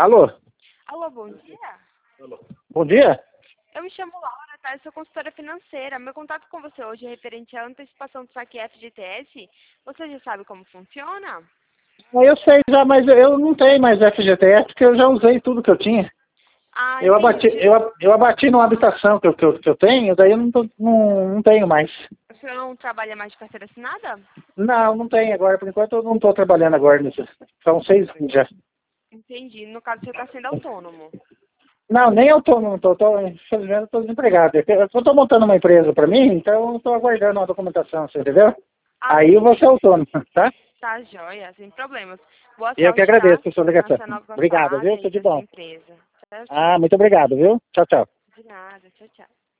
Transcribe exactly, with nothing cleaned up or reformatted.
Alô? Alô, bom dia. Bom dia? Eu me chamo Laura, tá? Eu sou consultora financeira. Meu contato com você hoje é referente à antecipação do saque F G T S. Você já sabe como funciona? Eu sei já, mas eu não tenho mais F G T S porque eu já usei tudo que eu tinha. Ah, Eu abati, entendi. eu, eu abati numa habitação que eu, que eu, que eu tenho, daí eu não, tô- não, não tenho mais. Você não trabalha mais de carteira assinada? Não, não tenho agora. Por enquanto eu não estou trabalhando agora nisso. São seis anos já. Entendi. No caso, você está sendo autônomo. Não, nem autônomo, tô, tô, infelizmente eu estou desempregado. Eu estou montando uma empresa para mim, então eu estou aguardando uma documentação, você entendeu? Ah, Aí eu vou ser autônomo, tá? tá joia, sem problemas. Boa Eu que sorte, agradeço tá? por sua Na ligação. sua nova Obrigado, fase viu? aí Tudo de da sua bom. empresa. Tchau, Ah, tchau. muito obrigado, viu? Tchau, tchau. De nada. Tchau, tchau.